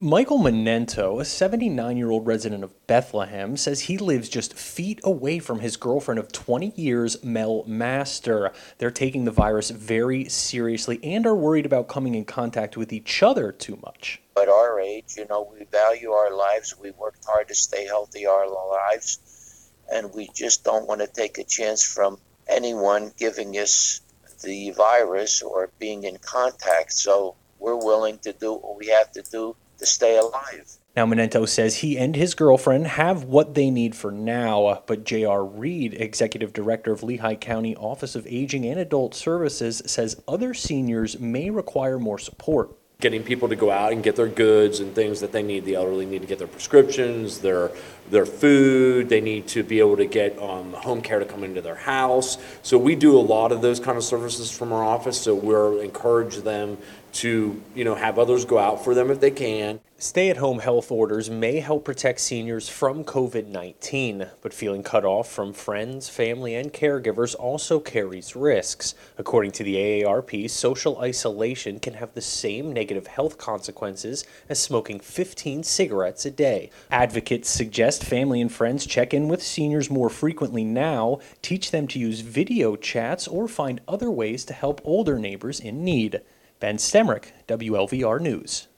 Michael Menento, a 79-year-old resident of Bethlehem, says he lives just feet away from his girlfriend of 20 years, Mel Master. They're taking the virus very seriously and are worried about coming in contact with each other too much. At our age, we value our lives. We worked hard to stay healthy our lives, and we just don't want to take a chance from anyone giving us the virus or being in contact. So we're willing to do what we have to do to stay alive. Now, Menento says he and his girlfriend have what they need for now, but J.R. Reed, executive director of Lehigh County Office of Aging and Adult Services, says other seniors may require more support. Getting people to go out and get their goods and things that they need. The elderly need to get their prescriptions, their food. They need to be able to get home care to come into their house. So we do a lot of those kind of services from our office. So we're encourage them to have others go out for them if they can. Stay-at-home health orders may help protect seniors from COVID-19, but feeling cut off from friends, family, and caregivers also carries risks. According to the AARP, social isolation can have the same negative health consequences as smoking 15 cigarettes a day. Advocates suggest family and friends check in with seniors more frequently now, teach them to use video chats, or find other ways to help older neighbors in need. Ben Stemrick, WLVR News.